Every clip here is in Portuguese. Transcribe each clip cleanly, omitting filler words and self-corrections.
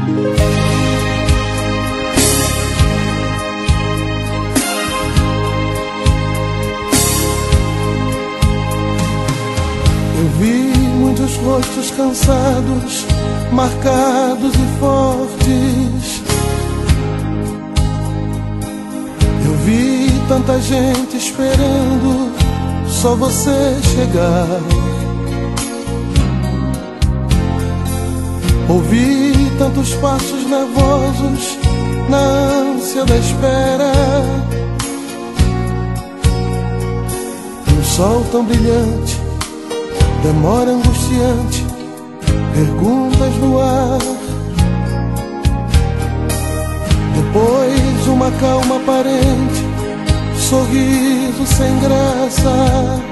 Eu vi muitos rostos cansados, marcados e fortes. Eu vi tanta gente esperando só você chegar. Ouvi tantos passos nervosos na ânsia da espera. Um sol tão brilhante, demora angustiante, perguntas no ar. Depois uma calma aparente, sorriso sem graça,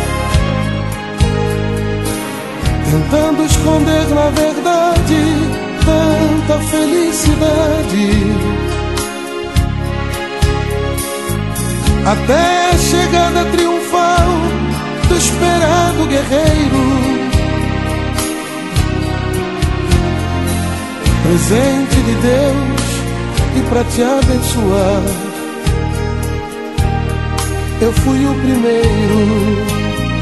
tentando esconder na verdade tanta felicidade. Até a chegada triunfal do esperado guerreiro, presente de Deus e pra te abençoar, eu fui o primeiro.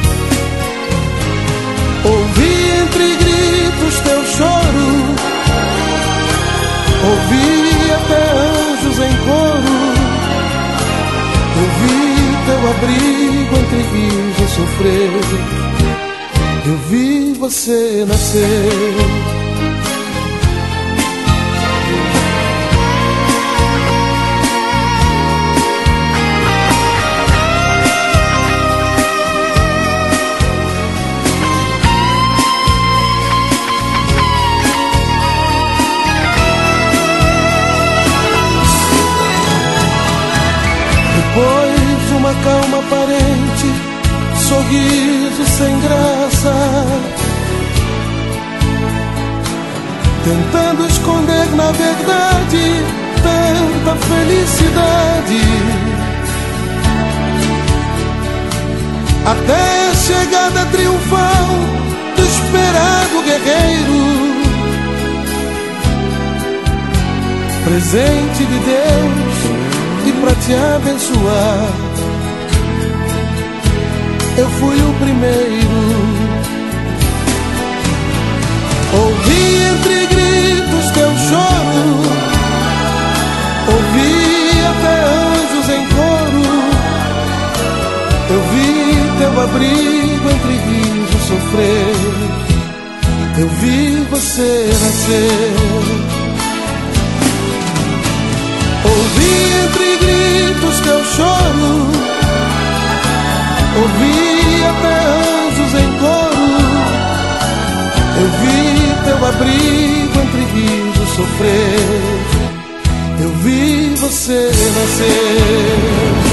Ouvi entre gritos teu choro, ouvi até anjos em coro. Eu vi teu abrigo entre rios a sofrer. Eu vi você nascer. Depois uma calma aparente, sorriso sem graça, tentando esconder na verdade tanta felicidade. Até a chegada triunfal do esperado guerreiro, presente de Deus e pra te abençoar, eu fui o primeiro. Ouvi entre gritos teu choro, ouvi até anjos em coro. Eu vi teu abrigo entre rios a sofrer. Eu vi você nascer. Ouvi entre gritos teu choro, ouvi até anjos em coro. Eu vi teu abrigo entre rios a sofrer. Eu vi você nascer.